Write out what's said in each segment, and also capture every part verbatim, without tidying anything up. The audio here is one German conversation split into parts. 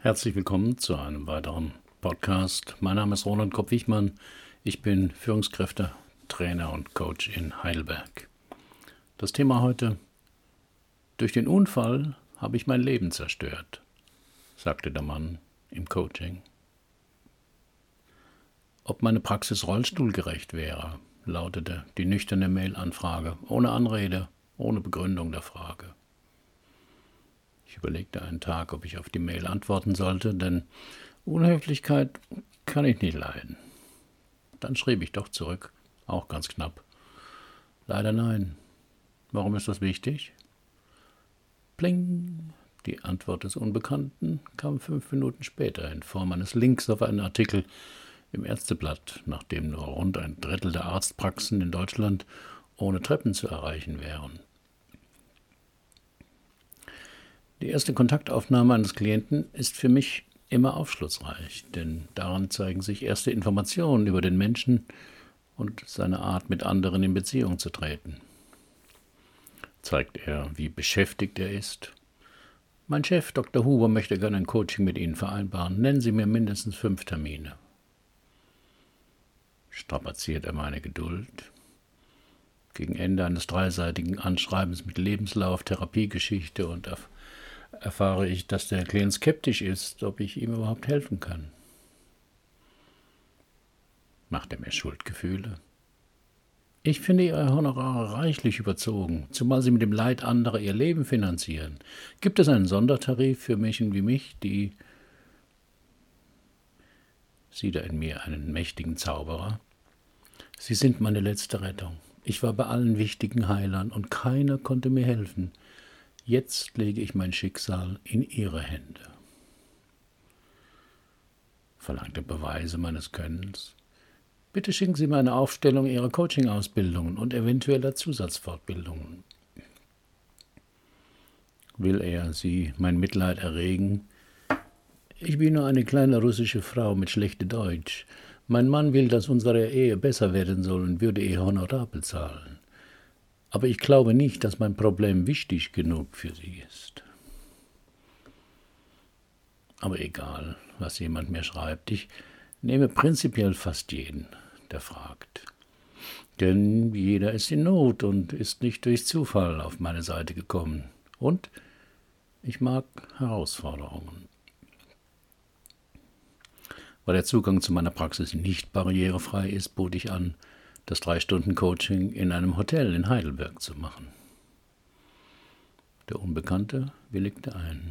Herzlich willkommen zu einem weiteren Podcast. Mein Name ist Roland Kopp-Wichmann. Ich bin Führungskräfte, Trainer und Coach in Heidelberg. Das Thema heute: Durch den Unfall habe ich mein Leben zerstört, sagte der Mann im Coaching. Ob meine Praxis rollstuhlgerecht wäre, lautete die nüchterne Mail-Anfrage, ohne Anrede, ohne Begründung der Frage. Ich überlegte einen Tag, ob ich auf die Mail antworten sollte, denn Unhöflichkeit kann ich nicht leiden. Dann schrieb ich doch zurück, auch ganz knapp: Leider nein. Warum ist das wichtig? Pling! Die Antwort des Unbekannten kam fünf Minuten später in Form eines Links auf einen Artikel im Ärzteblatt, nachdem nur rund ein Drittel der Arztpraxen in Deutschland ohne Treppen zu erreichen wären. Die erste Kontaktaufnahme eines Klienten ist für mich immer aufschlussreich, denn daran zeigen sich erste Informationen über den Menschen und seine Art, mit anderen in Beziehung zu treten. Zeigt er, wie beschäftigt er ist? Mein Chef, Doktor Huber, möchte gerne ein Coaching mit Ihnen vereinbaren. Nennen Sie mir mindestens fünf Termine. Strapaziert er meine Geduld? Gegen Ende eines dreiseitigen Anschreibens mit Lebenslauf, Therapiegeschichte und erf- erfahre ich, dass der Klient skeptisch ist, ob ich ihm überhaupt helfen kann. Macht er mir Schuldgefühle? Ich finde Ihre Honorare reichlich überzogen, zumal Sie mit dem Leid anderer Ihr Leben finanzieren. Gibt es einen Sondertarif für Menschen wie mich, die... Sieht er in mir einen mächtigen Zauberer? Sie sind meine letzte Rettung. Ich war bei allen wichtigen Heilern und keiner konnte mir helfen. Jetzt lege ich mein Schicksal in Ihre Hände. Verlangt er Beweise meines Könnens? Bitte schicken Sie mir eine Aufstellung Ihrer Coaching-Ausbildungen und eventueller Zusatzfortbildungen. Will er Sie mein Mitleid erregen? Ich bin nur eine kleine russische Frau mit schlechtem Deutsch. Mein Mann will, dass unsere Ehe besser werden soll und würde ihr Honorar bezahlen. Aber ich glaube nicht, dass mein Problem wichtig genug für Sie ist. Aber egal, was jemand mir schreibt, ich nehme prinzipiell fast jeden, der fragt. Denn jeder ist in Not und ist nicht durch Zufall auf meine Seite gekommen. Und ich mag Herausforderungen. Weil der Zugang zu meiner Praxis nicht barrierefrei ist, bot ich an, das drei Stunden Coaching in einem Hotel in Heidelberg zu machen. Der Unbekannte willigte ein.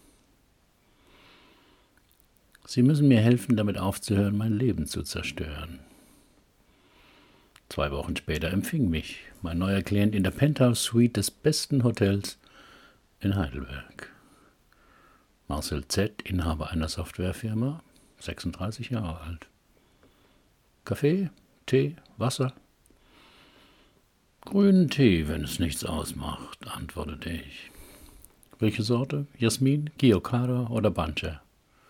Sie müssen mir helfen, damit aufzuhören, mein Leben zu zerstören. Zwei Wochen später empfing mich mein neuer Klient in der Penthouse-Suite des besten Hotels in Heidelberg. Marcel Z., Inhaber einer Softwarefirma, sechsunddreißig Jahre alt. Kaffee, Tee, Wasser? Grünen Tee, wenn es nichts ausmacht, antwortete ich. Welche Sorte? Jasmin, Giocada oder Bancher?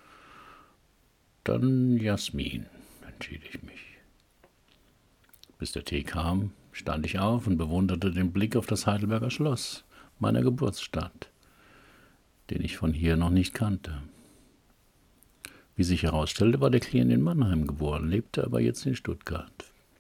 Dann Jasmin, entschied ich mich. Bis der Tee kam, stand ich auf und bewunderte den Blick auf das Heidelberger Schloss, meiner Geburtsstadt, den ich von hier noch nicht kannte. Wie sich herausstellte, war der Klient in Mannheim geboren, lebte aber jetzt in Stuttgart.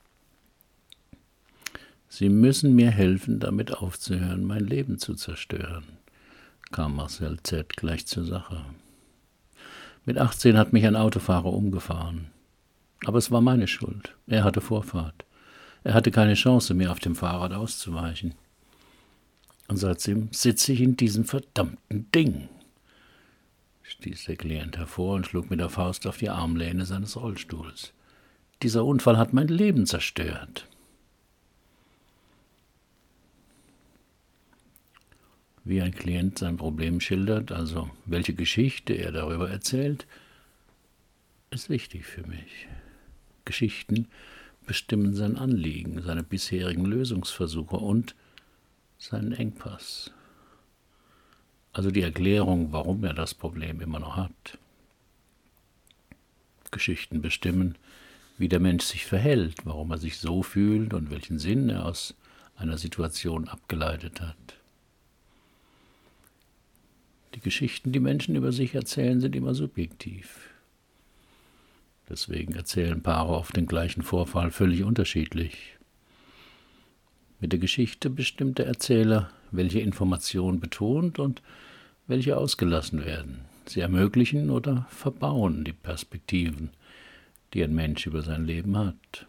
Sie müssen mir helfen, damit aufzuhören, mein Leben zu zerstören, kam Marcel Z. gleich zur Sache. Mit achtzehn hat mich ein Autofahrer umgefahren. Aber es war meine Schuld. Er hatte Vorfahrt. Er hatte keine Chance, mir auf dem Fahrrad auszuweichen. Und seitdem sitze ich in diesem verdammten Ding, stieß der Klient hervor und schlug mit der Faust auf die Armlehne seines Rollstuhls. Dieser Unfall hat mein Leben zerstört. Wie ein Klient sein Problem schildert, also welche Geschichte er darüber erzählt, ist wichtig für mich. Geschichten bestimmen sein Anliegen, seine bisherigen Lösungsversuche und seinen Engpass. Also die Erklärung, warum er das Problem immer noch hat. Geschichten bestimmen, wie der Mensch sich verhält, warum er sich so fühlt und welchen Sinn er aus einer Situation abgeleitet hat. Die Geschichten, die Menschen über sich erzählen, sind immer subjektiv. Deswegen erzählen Paare oft den gleichen Vorfall völlig unterschiedlich. Mit der Geschichte bestimmt der Erzähler, welche Informationen betont und welche ausgelassen werden. Sie ermöglichen oder verbauen die Perspektiven, die ein Mensch über sein Leben hat.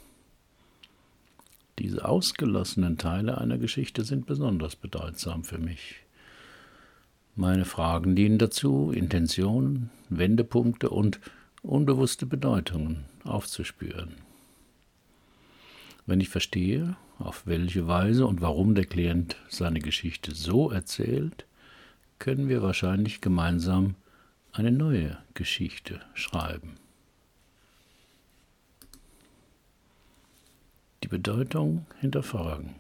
Diese ausgelassenen Teile einer Geschichte sind besonders bedeutsam für mich. Meine Fragen dienen dazu, Intentionen, Wendepunkte und unbewusste Bedeutungen aufzuspüren. Wenn ich verstehe, auf welche Weise und warum der Klient seine Geschichte so erzählt, können wir wahrscheinlich gemeinsam eine neue Geschichte schreiben. Die Bedeutung hinterfragen.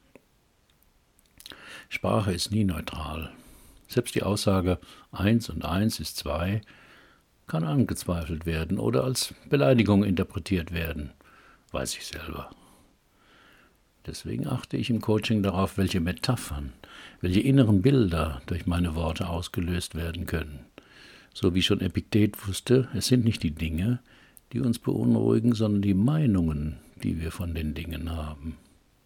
Sprache ist nie neutral. Selbst die Aussage eins und eins ist zwei kann angezweifelt werden oder als Beleidigung interpretiert werden, weiß ich selber. Deswegen achte ich im Coaching darauf, welche Metaphern, welche inneren Bilder durch meine Worte ausgelöst werden können. So wie schon Epiktet wusste, es sind nicht die Dinge, die uns beunruhigen, sondern die Meinungen, die wir von den Dingen haben.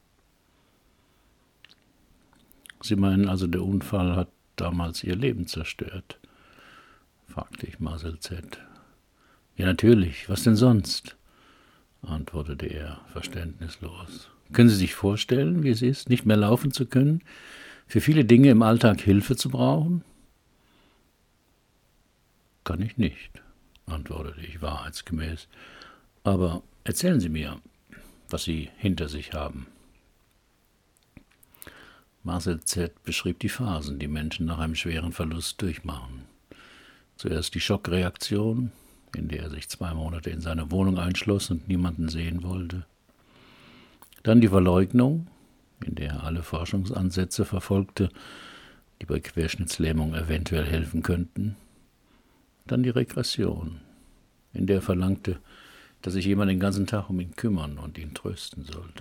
Sie meinen also, der Unfall hat damals ihr Leben zerstört? Fragte ich Marcel Z. Ja, natürlich, was denn sonst? Antwortete er verständnislos. Können Sie sich vorstellen, wie es ist, nicht mehr laufen zu können, für viele Dinge im Alltag Hilfe zu brauchen? Kann ich nicht, antwortete ich wahrheitsgemäß. Aber erzählen Sie mir, was Sie hinter sich haben. Marcel Z. beschrieb die Phasen, die Menschen nach einem schweren Verlust durchmachen. Zuerst die Schockreaktion, in der er sich zwei Monate in seiner Wohnung einschloss und niemanden sehen wollte. Dann die Verleugnung, in der er alle Forschungsansätze verfolgte, die bei Querschnittslähmung eventuell helfen könnten. Dann die Regression, in der er verlangte, dass sich jemand den ganzen Tag um ihn kümmern und ihn trösten sollte.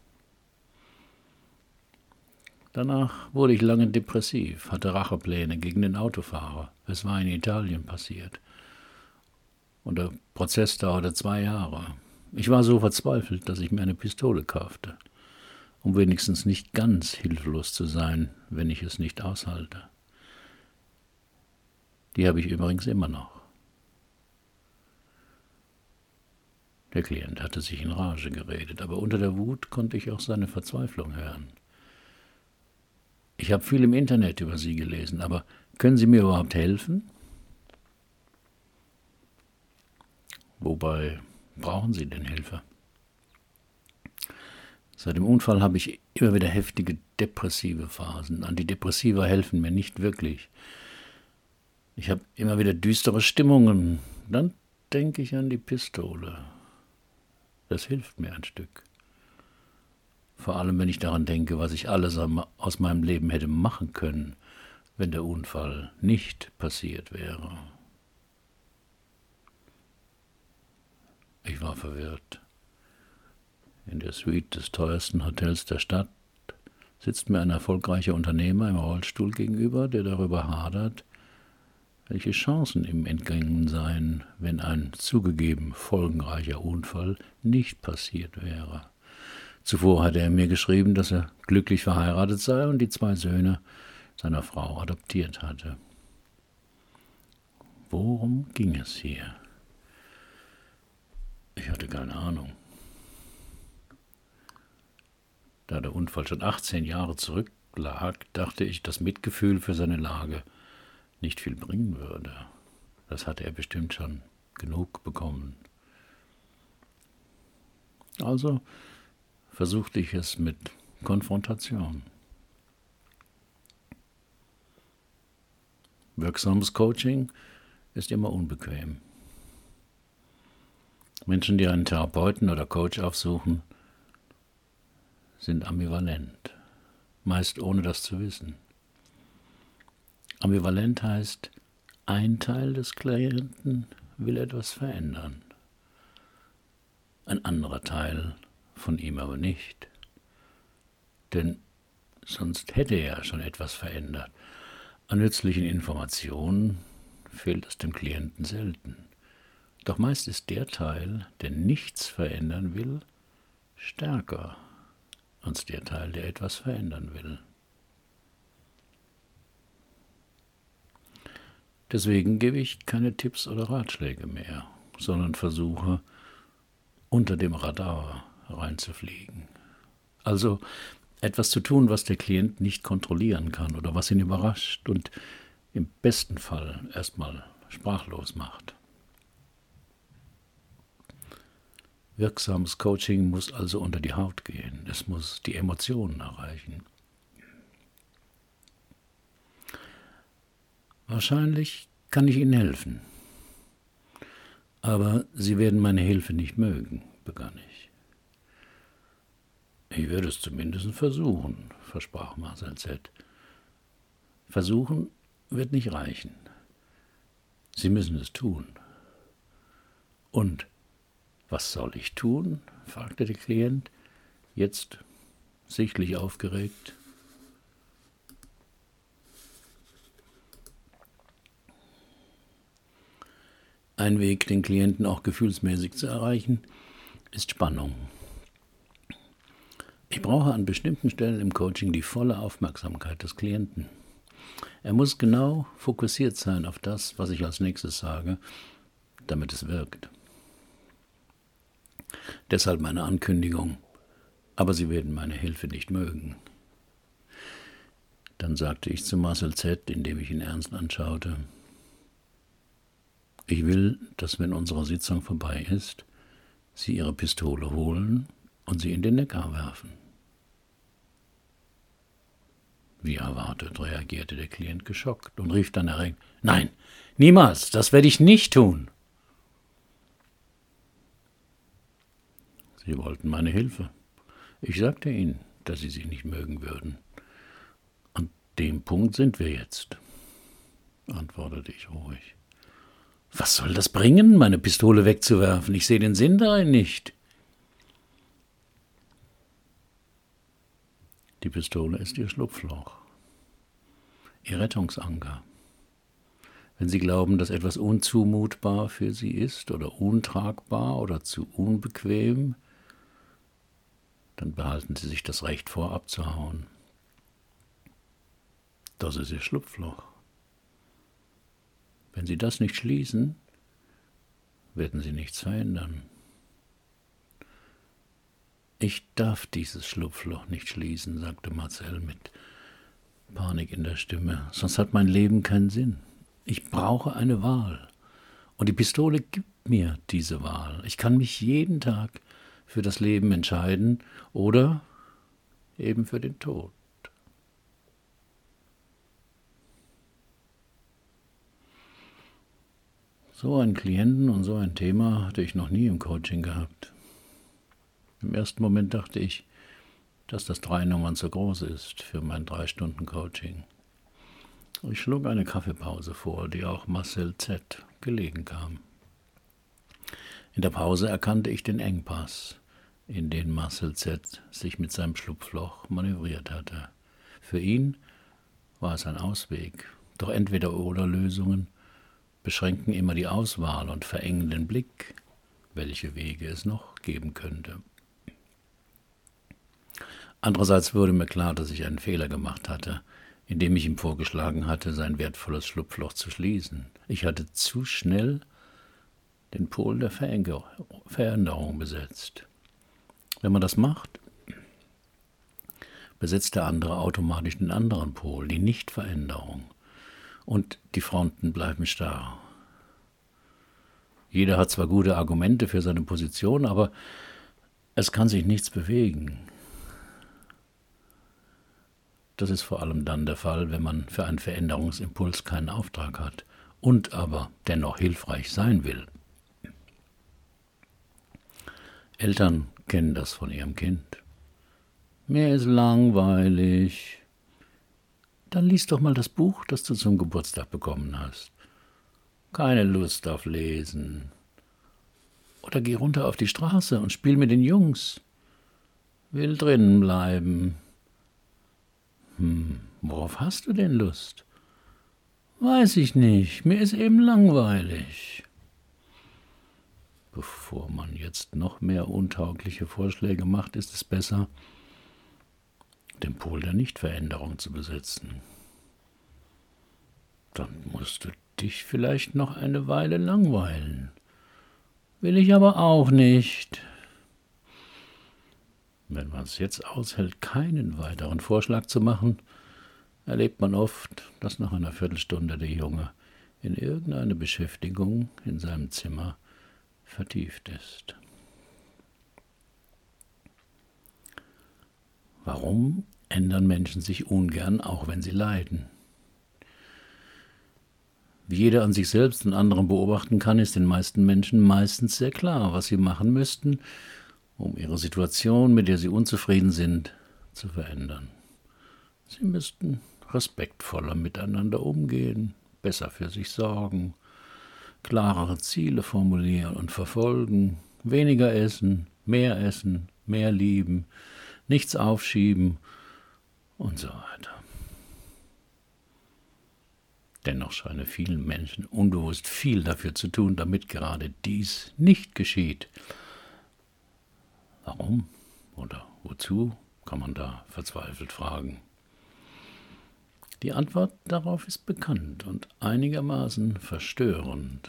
Danach wurde ich lange depressiv, hatte Rachepläne gegen den Autofahrer. Es war in Italien passiert. Und der Prozess dauerte zwei Jahre. Ich war so verzweifelt, dass ich mir eine Pistole kaufte, um wenigstens nicht ganz hilflos zu sein, wenn ich es nicht aushalte. Die habe ich übrigens immer noch. Der Klient hatte sich in Rage geredet, aber unter der Wut konnte ich auch seine Verzweiflung hören. Ich habe viel im Internet über Sie gelesen, aber können Sie mir überhaupt helfen? Wobei brauchen Sie denn Hilfe? Seit dem Unfall habe ich immer wieder heftige depressive Phasen. Antidepressiva helfen mir nicht wirklich. Ich habe immer wieder düstere Stimmungen. Dann denke ich an die Pistole. Das hilft mir ein Stück. Vor allem, wenn ich daran denke, was ich alles aus meinem Leben hätte machen können, wenn der Unfall nicht passiert wäre. Ich war verwirrt. In der Suite des teuersten Hotels der Stadt sitzt mir ein erfolgreicher Unternehmer im Rollstuhl gegenüber, der darüber hadert, welche Chancen ihm entgangen seien, wenn ein zugegeben folgenreicher Unfall nicht passiert wäre. Zuvor hatte er mir geschrieben, dass er glücklich verheiratet sei und die zwei Söhne seiner Frau adoptiert hatte. Worum ging es hier? Ich hatte keine Ahnung. Da der Unfall schon achtzehn Jahre zurücklag, dachte ich, dass Mitgefühl für seine Lage nicht viel bringen würde. Das hatte er bestimmt schon genug bekommen. Also versuchte ich es mit Konfrontation. Wirksames Coaching ist immer unbequem. Menschen, die einen Therapeuten oder Coach aufsuchen, sind ambivalent, meist ohne das zu wissen. Ambivalent heißt, ein Teil des Klienten will etwas verändern, ein anderer Teil von ihm aber nicht. Denn sonst hätte er schon etwas verändert. An nützlichen Informationen fehlt es dem Klienten selten. Doch meist ist der Teil, der nichts verändern will, stärker als der Teil, der etwas verändern will. Deswegen gebe ich keine Tipps oder Ratschläge mehr, sondern versuche, unter dem Radar reinzufliegen. Also etwas zu tun, was der Klient nicht kontrollieren kann oder was ihn überrascht und im besten Fall erstmal sprachlos macht. Wirksames Coaching muss also unter die Haut gehen. Es muss die Emotionen erreichen. Wahrscheinlich kann ich Ihnen helfen. Aber Sie werden meine Hilfe nicht mögen, begann ich. Ich würde es zumindest versuchen, versprach Marcel Z. Versuchen wird nicht reichen. Sie müssen es tun. Und was soll ich tun? Fragte der Klient, jetzt sichtlich aufgeregt. Ein Weg, den Klienten auch gefühlsmäßig zu erreichen, ist Spannung. Ich brauche an bestimmten Stellen im Coaching die volle Aufmerksamkeit des Klienten. Er muss genau fokussiert sein auf das, was ich als nächstes sage, damit es wirkt. Deshalb meine Ankündigung, aber Sie werden meine Hilfe nicht mögen. Dann sagte ich zu Marcel Z., indem ich ihn ernst anschaute: Ich will, dass, wenn unsere Sitzung vorbei ist, Sie Ihre Pistole holen und sie in den Neckar werfen. Wie erwartet reagierte der Klient geschockt und rief dann erregt: Nein, niemals, das werde ich nicht tun. Sie wollten meine Hilfe. Ich sagte Ihnen, dass Sie sie nicht mögen würden. An dem Punkt sind wir jetzt, antwortete ich ruhig. Was soll das bringen, meine Pistole wegzuwerfen? Ich sehe den Sinn darin nicht. Die Pistole ist Ihr Schlupfloch, Ihr Rettungsanker. Wenn Sie glauben, dass etwas unzumutbar für Sie ist oder untragbar oder zu unbequem, dann behalten Sie sich das Recht vor, abzuhauen. Das ist Ihr Schlupfloch. Wenn Sie das nicht schließen, werden Sie nichts verändern. Ich darf dieses Schlupfloch nicht schließen, sagte Marcel mit Panik in der Stimme, sonst hat mein Leben keinen Sinn. Ich brauche eine Wahl. Und die Pistole gibt mir diese Wahl. Ich kann mich jeden Tag für das Leben entscheiden oder eben für den Tod. So einen Klienten und so ein Thema hatte ich noch nie im Coaching gehabt. Im ersten Moment dachte ich, dass das drei Nummern zu groß ist für mein drei Stunden Coaching. Ich schlug eine Kaffeepause vor, die auch Marcel Z. gelegen kam. In der Pause erkannte ich den Engpass, in den Marcel Z. sich mit seinem Schlupfloch manövriert hatte. Für ihn war es ein Ausweg, doch Entweder-oder-Lösungen beschränken immer die Auswahl und verengen den Blick, welche Wege es noch geben könnte. Andererseits wurde mir klar, dass ich einen Fehler gemacht hatte, indem ich ihm vorgeschlagen hatte, sein wertvolles Schlupfloch zu schließen. Ich hatte zu schnell den Pol der Veränderung besetzt. Wenn man das macht, besetzt der andere automatisch den anderen Pol, die Nichtveränderung. Und die Fronten bleiben starr. Jeder hat zwar gute Argumente für seine Position, aber es kann sich nichts bewegen. Das ist vor allem dann der Fall, wenn man für einen Veränderungsimpuls keinen Auftrag hat und aber dennoch hilfreich sein will. Eltern kennen das von ihrem Kind. Mir ist langweilig. Dann lies doch mal das Buch, das du zum Geburtstag bekommen hast. Keine Lust auf Lesen. Oder geh runter auf die Straße und spiel mit den Jungs. Will drinnen bleiben. Hm, worauf hast du denn Lust? Weiß ich nicht, mir ist eben langweilig. Bevor man jetzt noch mehr untaugliche Vorschläge macht, ist es besser, den Pol der Nichtveränderung zu besetzen. Dann musst du dich vielleicht noch eine Weile langweilen. Will ich aber auch nicht. Wenn man es jetzt aushält, keinen weiteren Vorschlag zu machen, erlebt man oft, dass nach einer Viertelstunde der Junge in irgendeine Beschäftigung in seinem Zimmer vertieft ist. Warum ändern Menschen sich ungern, auch wenn sie leiden? Wie jeder an sich selbst und anderen beobachten kann, ist den meisten Menschen meistens sehr klar, was sie machen müssten, um ihre Situation, mit der sie unzufrieden sind, zu verändern. Sie müssten respektvoller miteinander umgehen, besser für sich sorgen, klarere Ziele formulieren und verfolgen, weniger essen, mehr essen, mehr lieben, nichts aufschieben und so weiter. Dennoch scheine vielen Menschen unbewusst viel dafür zu tun, damit gerade dies nicht geschieht. Warum oder wozu, kann man da verzweifelt fragen. Die Antwort darauf ist bekannt und einigermaßen verstörend.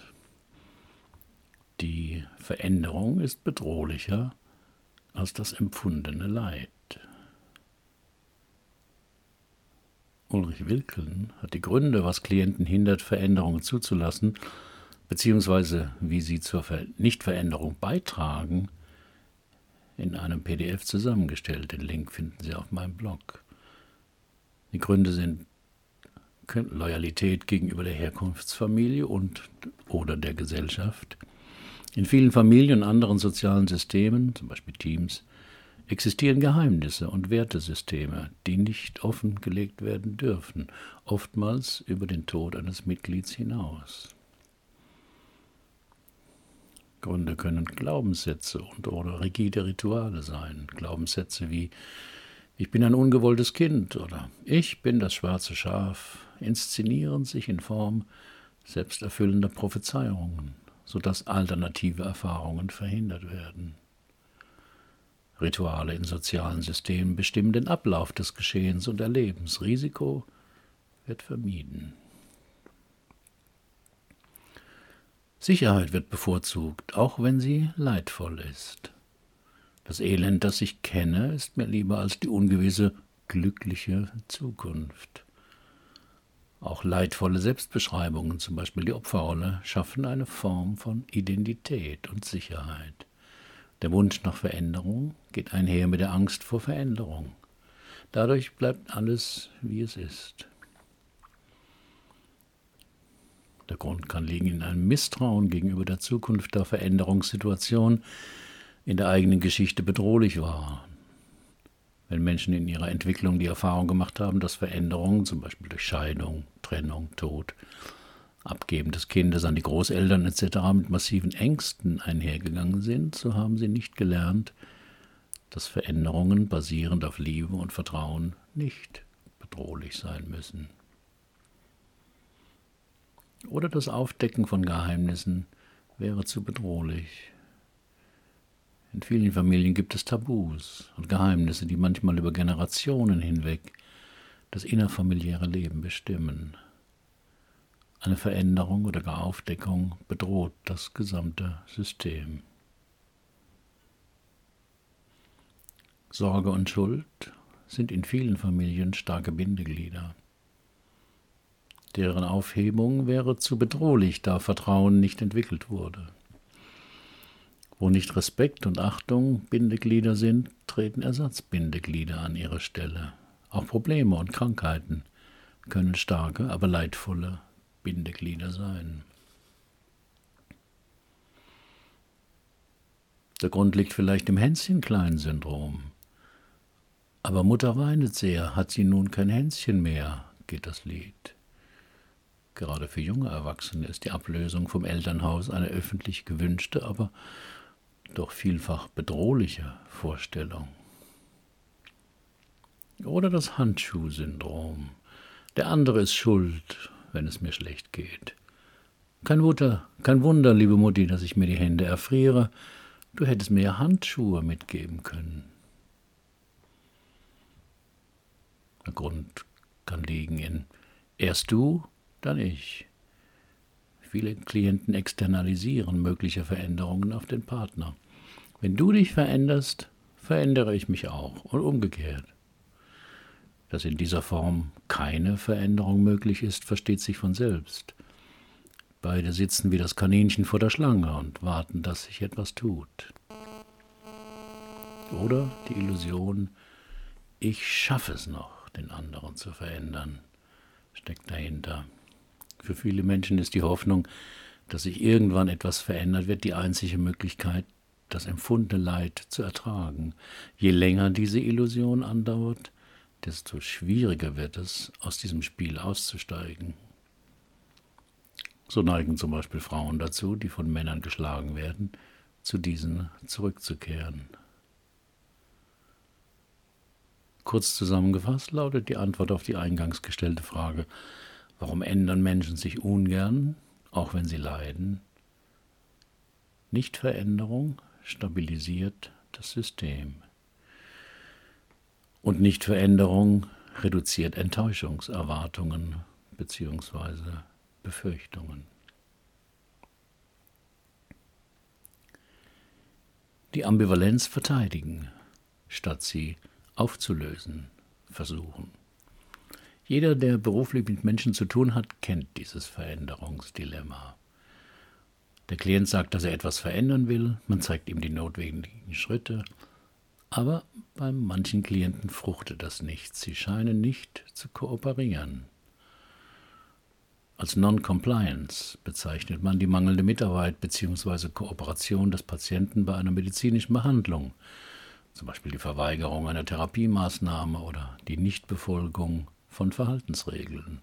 Die Veränderung ist bedrohlicher als das empfundene Leid. Ulrich Wilkeln hat die Gründe, was Klienten hindert, Veränderungen zuzulassen, beziehungsweise wie sie zur Nichtveränderung beitragen, in einem P D F zusammengestellt. Den Link finden Sie auf meinem Blog. Die Gründe sind Loyalität gegenüber der Herkunftsfamilie und oder der Gesellschaft. In vielen Familien und anderen sozialen Systemen, zum Beispiel Teams, existieren Geheimnisse und Wertesysteme, die nicht offengelegt werden dürfen, oftmals über den Tod eines Mitglieds hinaus. Gründe können Glaubenssätze und oder rigide Rituale sein. Glaubenssätze wie „Ich bin ein ungewolltes Kind“ oder „Ich bin das schwarze Schaf“ inszenieren sich in Form selbsterfüllender Prophezeiungen, sodass alternative Erfahrungen verhindert werden. Rituale in sozialen Systemen bestimmen den Ablauf des Geschehens und Erlebens. Risiko wird vermieden. Sicherheit wird bevorzugt, auch wenn sie leidvoll ist. Das Elend, das ich kenne, ist mir lieber als die ungewisse, glückliche Zukunft. Auch leidvolle Selbstbeschreibungen, zum Beispiel die Opferrolle, schaffen eine Form von Identität und Sicherheit. Der Wunsch nach Veränderung geht einher mit der Angst vor Veränderung. Dadurch bleibt alles, wie es ist. Der Grund kann liegen in einem Misstrauen gegenüber der Zukunft, da Veränderungssituationen in der eigenen Geschichte bedrohlich waren. Wenn Menschen in ihrer Entwicklung die Erfahrung gemacht haben, dass Veränderungen, zum Beispiel durch Scheidung, Trennung, Tod, Abgeben des Kindes an die Großeltern et cetera mit massiven Ängsten einhergegangen sind, so haben sie nicht gelernt, dass Veränderungen basierend auf Liebe und Vertrauen nicht bedrohlich sein müssen. Oder das Aufdecken von Geheimnissen wäre zu bedrohlich. In vielen Familien gibt es Tabus und Geheimnisse, die manchmal über Generationen hinweg das innerfamiliäre Leben bestimmen. Eine Veränderung oder gar Aufdeckung bedroht das gesamte System. Sorge und Schuld sind in vielen Familien starke Bindeglieder. Deren Aufhebung wäre zu bedrohlich, da Vertrauen nicht entwickelt wurde. Wo nicht Respekt und Achtung Bindeglieder sind, treten Ersatzbindeglieder an ihre Stelle. Auch Probleme und Krankheiten können starke, aber leidvolle Bindeglieder sein. Der Grund liegt vielleicht im Hänschen-Klein-Syndrom. Aber Mutter weinet sehr, hat sie nun kein Hänschen mehr, geht das Lied. Gerade für junge Erwachsene ist die Ablösung vom Elternhaus eine öffentlich gewünschte, aber doch vielfach bedrohliche Vorstellung. Oder das Handschuh-Syndrom. Der andere ist schuld, wenn es mir schlecht geht. Kein Wunder, kein Wunder, liebe Mutti, dass ich mir die Hände erfriere. Du hättest mir ja Handschuhe mitgeben können. Der Grund kann liegen in erst du, dann ich. Viele Klienten externalisieren mögliche Veränderungen auf den Partner. Wenn du dich veränderst, verändere ich mich auch und umgekehrt. Dass in dieser Form keine Veränderung möglich ist, versteht sich von selbst. Beide sitzen wie das Kaninchen vor der Schlange und warten, dass sich etwas tut. Oder die Illusion, ich schaffe es noch, den anderen zu verändern, steckt dahinter. Für viele Menschen ist die Hoffnung, dass sich irgendwann etwas verändert wird, die einzige Möglichkeit, das empfundene Leid zu ertragen. Je länger diese Illusion andauert, desto schwieriger wird es, aus diesem Spiel auszusteigen. So neigen zum Beispiel Frauen dazu, die von Männern geschlagen werden, zu diesen zurückzukehren. Kurz zusammengefasst lautet die Antwort auf die eingangs gestellte Frage: Warum ändern Menschen sich ungern, auch wenn sie leiden? Nichtveränderung stabilisiert das System. Und Nichtveränderung reduziert Enttäuschungserwartungen bzw. Befürchtungen. Die Ambivalenz verteidigen, statt sie aufzulösen versuchen. Jeder, der beruflich mit Menschen zu tun hat, kennt dieses Veränderungsdilemma. Der Klient sagt, dass er etwas verändern will, man zeigt ihm die notwendigen Schritte, aber bei manchen Klienten fruchtet das nicht, sie scheinen nicht zu kooperieren. Als Non-Compliance bezeichnet man die mangelnde Mitarbeit bzw. Kooperation des Patienten bei einer medizinischen Behandlung, zum Beispiel die Verweigerung einer Therapiemaßnahme oder die Nichtbefolgung von Verhaltensregeln.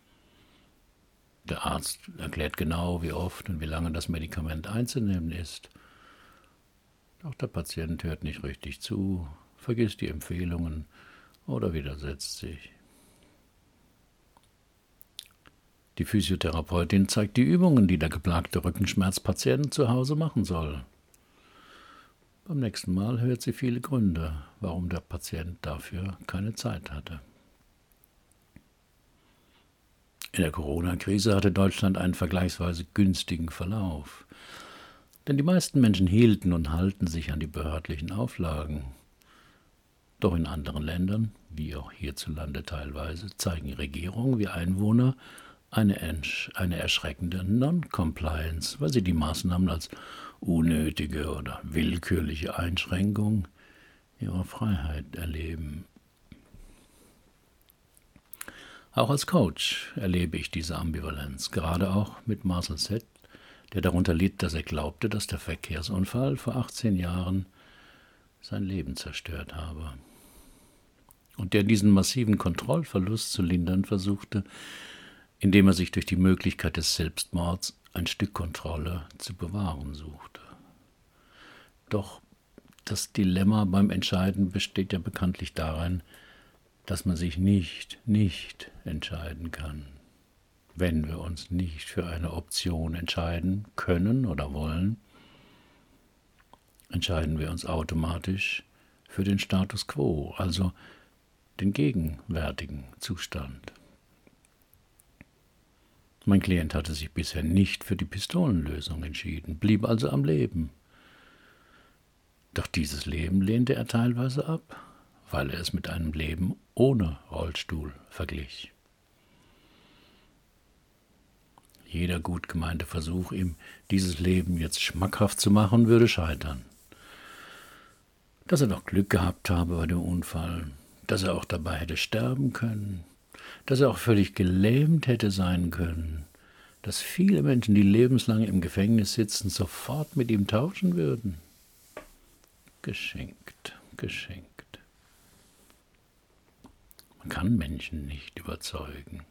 Der Arzt erklärt genau, wie oft und wie lange das Medikament einzunehmen ist. Doch der Patient hört nicht richtig zu, vergisst die Empfehlungen oder widersetzt sich. Die Physiotherapeutin zeigt die Übungen, die der geplagte Rückenschmerzpatient zu Hause machen soll. Beim nächsten Mal hört sie viele Gründe, warum der Patient dafür keine Zeit hatte. In der Corona-Krise hatte Deutschland einen vergleichsweise günstigen Verlauf. Denn die meisten Menschen hielten und halten sich an die behördlichen Auflagen. Doch in anderen Ländern, wie auch hierzulande teilweise, zeigen Regierungen wie Einwohner eine, eine erschreckende Non-Compliance, weil sie die Maßnahmen als unnötige oder willkürliche Einschränkung ihrer Freiheit erleben. Auch als Coach erlebe ich diese Ambivalenz, gerade auch mit Marcel Z., der darunter litt, dass er glaubte, dass der Verkehrsunfall vor achtzehn Jahren sein Leben zerstört habe. Und der diesen massiven Kontrollverlust zu lindern versuchte, indem er sich durch die Möglichkeit des Selbstmords ein Stück Kontrolle zu bewahren suchte. Doch das Dilemma beim Entscheiden besteht ja bekanntlich darin, dass man sich nicht, nicht entscheiden kann. Wenn wir uns nicht für eine Option entscheiden können oder wollen, entscheiden wir uns automatisch für den Status quo, also den gegenwärtigen Zustand. Mein Klient hatte sich bisher nicht für die Pistolenlösung entschieden, blieb also am Leben. Doch dieses Leben lehnte er teilweise ab, weil er es mit einem Leben ohne Rollstuhl verglich. Jeder gut gemeinte Versuch, ihm dieses Leben jetzt schmackhaft zu machen, würde scheitern. Dass er doch Glück gehabt habe bei dem Unfall, dass er auch dabei hätte sterben können, dass er auch völlig gelähmt hätte sein können, dass viele Menschen, die lebenslang im Gefängnis sitzen, sofort mit ihm tauschen würden. Geschenkt, geschenkt. Man kann Menschen nicht überzeugen.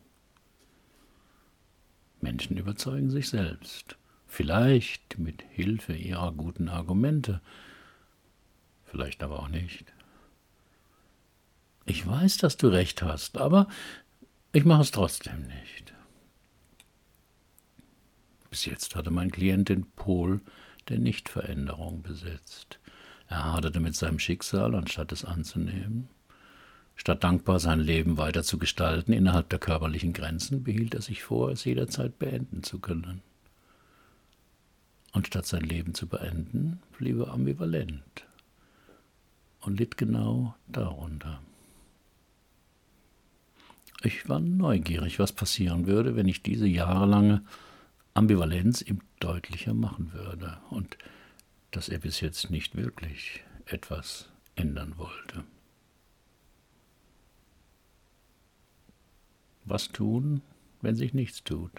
Menschen überzeugen sich selbst, vielleicht mit Hilfe ihrer guten Argumente, vielleicht aber auch nicht. Ich weiß, dass du recht hast, aber ich mache es trotzdem nicht. Bis jetzt hatte mein Klient den Pol der Nichtveränderung besetzt. Er haderte mit seinem Schicksal, anstatt es anzunehmen. Statt dankbar sein Leben weiter zu gestalten innerhalb der körperlichen Grenzen, behielt er sich vor, es jederzeit beenden zu können. Und statt sein Leben zu beenden, blieb er ambivalent und litt genau darunter. Ich war neugierig, was passieren würde, wenn ich diese jahrelange Ambivalenz ihm deutlicher machen würde und dass er bis jetzt nicht wirklich etwas ändern wollte. Was tun, wenn sich nichts tut?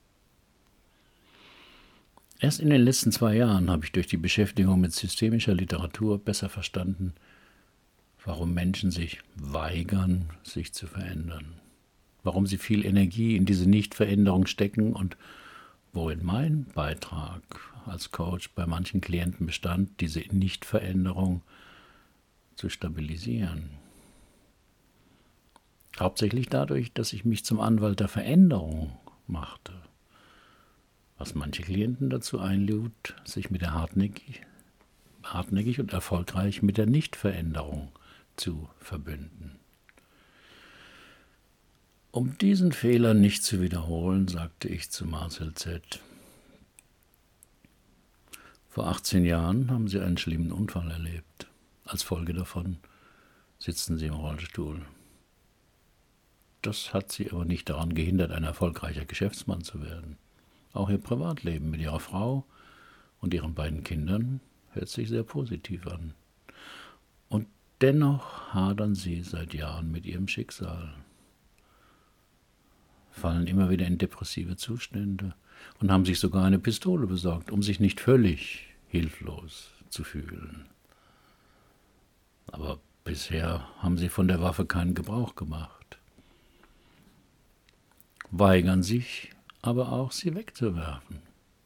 Erst in den letzten zwei Jahren habe ich durch die Beschäftigung mit systemischer Literatur besser verstanden, warum Menschen sich weigern, sich zu verändern, warum sie viel Energie in diese Nichtveränderung stecken und worin mein Beitrag als Coach bei manchen Klienten bestand, diese Nichtveränderung zu stabilisieren. Hauptsächlich dadurch, dass ich mich zum Anwalt der Veränderung machte, was manche Klienten dazu einlud, sich mit der hartnäckig, hartnäckig und erfolgreich mit der Nichtveränderung zu verbünden. Um diesen Fehler nicht zu wiederholen, sagte ich zu Marcel Z. Vor achtzehn Jahren haben Sie einen schlimmen Unfall erlebt. Als Folge davon sitzen Sie im Rollstuhl. Das hat Sie aber nicht daran gehindert, ein erfolgreicher Geschäftsmann zu werden. Auch Ihr Privatleben mit Ihrer Frau und Ihren beiden Kindern hört sich sehr positiv an. Und dennoch hadern Sie seit Jahren mit Ihrem Schicksal, fallen immer wieder in depressive Zustände und haben sich sogar eine Pistole besorgt, um sich nicht völlig hilflos zu fühlen. Aber bisher haben Sie von der Waffe keinen Gebrauch gemacht, weigern sich aber auch, sie wegzuwerfen.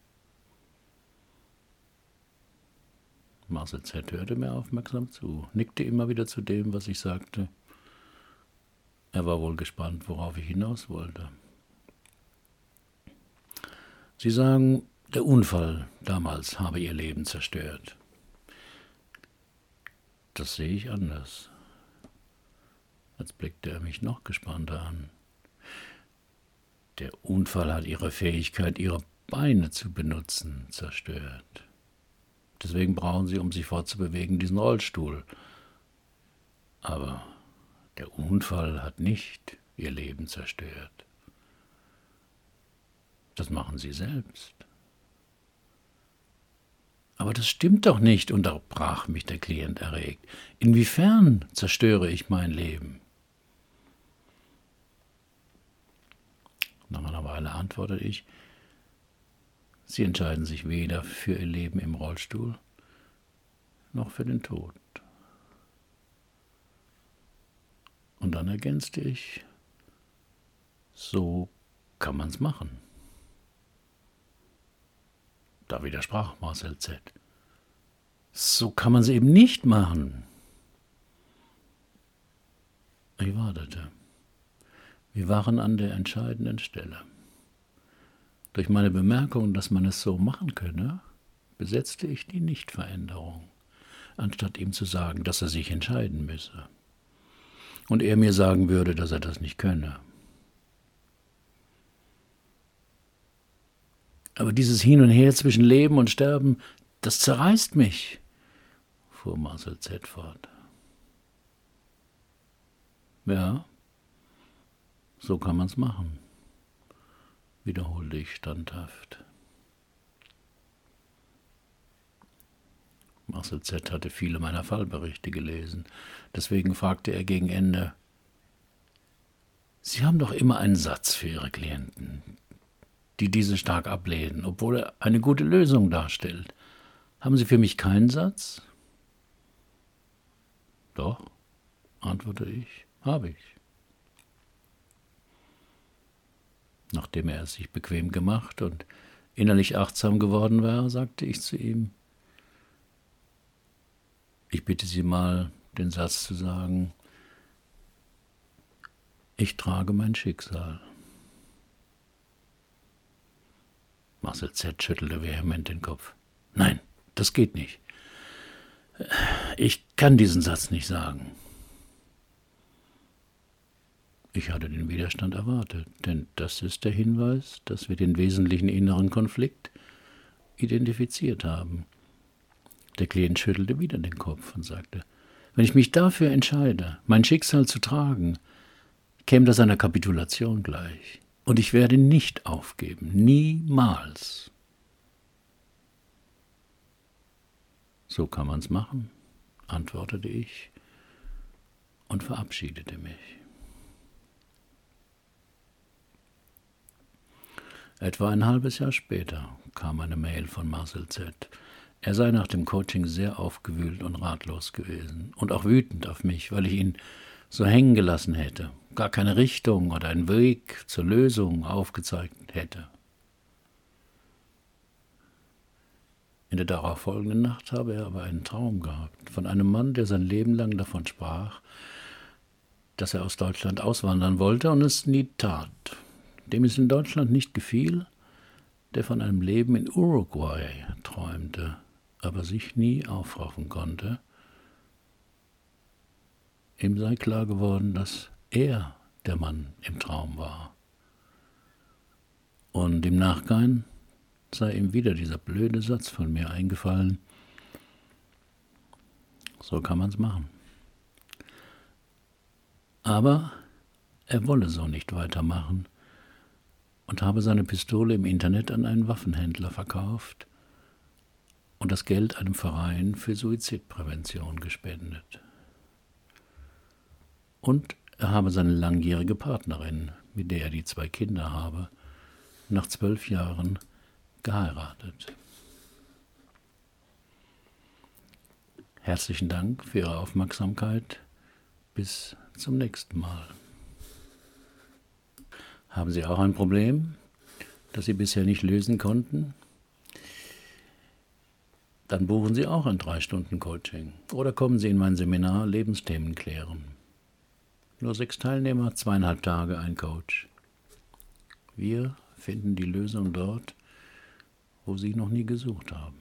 Marcel Z. hörte mir aufmerksam zu, nickte immer wieder zu dem, was ich sagte. Er war wohl gespannt, worauf ich hinaus wollte. Sie sagen, der Unfall damals habe Ihr Leben zerstört. Das sehe ich anders. Jetzt blickte er mich noch gespannter an. Der Unfall hat Ihre Fähigkeit, Ihre Beine zu benutzen, zerstört. Deswegen brauchen Sie, um sich fortzubewegen, diesen Rollstuhl. Aber der Unfall hat nicht Ihr Leben zerstört. Das machen Sie selbst. Aber das stimmt doch nicht, unterbrach mich der Klient erregt. Inwiefern zerstöre ich mein Leben? Nach einer Weile antwortete ich, Sie entscheiden sich weder für Ihr Leben im Rollstuhl noch für den Tod. Und dann ergänzte ich, so kann man's machen. Da widersprach Marcel Z. So kann man es eben nicht machen. Ich wartete. Wir waren an der entscheidenden Stelle. Durch meine Bemerkung, dass man es so machen könne, besetzte ich die Nichtveränderung, anstatt ihm zu sagen, dass er sich entscheiden müsse. Und er mir sagen würde, dass er das nicht könne. Aber dieses Hin und Her zwischen Leben und Sterben, das zerreißt mich, fuhr Marcel Z. fort. Ja, so kann man's machen, wiederholte ich standhaft. Marcel Z. hatte viele meiner Fallberichte gelesen. Deswegen fragte er gegen Ende, Sie haben doch immer einen Satz für Ihre Klienten, die diese stark ablehnen, obwohl er eine gute Lösung darstellt. Haben Sie für mich keinen Satz? Doch, antwortete ich, habe ich. Nachdem er es sich bequem gemacht und innerlich achtsam geworden war, sagte ich zu ihm, ich bitte Sie mal, den Satz zu sagen, ich trage mein Schicksal. Marcel Z. schüttelte vehement den Kopf. Nein, das geht nicht. Ich kann diesen Satz nicht sagen. Ich hatte den Widerstand erwartet, denn das ist der Hinweis, dass wir den wesentlichen inneren Konflikt identifiziert haben. Der Klient schüttelte wieder den Kopf und sagte, wenn ich mich dafür entscheide, mein Schicksal zu tragen, käme das einer Kapitulation gleich. Und ich werde nicht aufgeben, niemals. So kann man's machen, antwortete ich und verabschiedete mich. Etwa ein halbes Jahr später kam eine Mail von Marcel Z. Er sei nach dem Coaching sehr aufgewühlt und ratlos gewesen und auch wütend auf mich, weil ich ihn so hängen gelassen hätte, gar keine Richtung oder einen Weg zur Lösung aufgezeigt hätte. In der darauffolgenden Nacht habe er aber einen Traum gehabt von einem Mann, der sein Leben lang davon sprach, dass er aus Deutschland auswandern wollte und es nie tat, dem es in Deutschland nicht gefiel, der von einem Leben in Uruguay träumte, aber sich nie aufraffen konnte. Ihm sei klar geworden, dass er der Mann im Traum war. Und im Nachgang sei ihm wieder dieser blöde Satz von mir eingefallen. So kann man's machen. Aber er wolle so nicht weitermachen und habe seine Pistole im Internet an einen Waffenhändler verkauft und das Geld einem Verein für Suizidprävention gespendet. Und er habe seine langjährige Partnerin, mit der er die zwei Kinder habe, nach zwölf Jahren geheiratet. Herzlichen Dank für Ihre Aufmerksamkeit. Bis zum nächsten Mal. Haben Sie auch ein Problem, das Sie bisher nicht lösen konnten? Dann buchen Sie auch ein drei Stunden Coaching oder kommen Sie in mein Seminar Lebensthemen klären. Nur sechs Teilnehmer, zweieinhalb Tage, ein Coach. Wir finden die Lösung dort, wo Sie noch nie gesucht haben.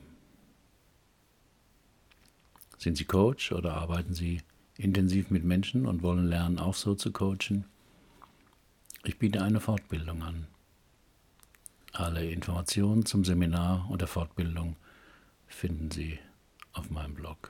Sind Sie Coach oder arbeiten Sie intensiv mit Menschen und wollen lernen, auch so zu coachen? Ich biete eine Fortbildung an. Alle Informationen zum Seminar und der Fortbildung finden Sie auf meinem Blog.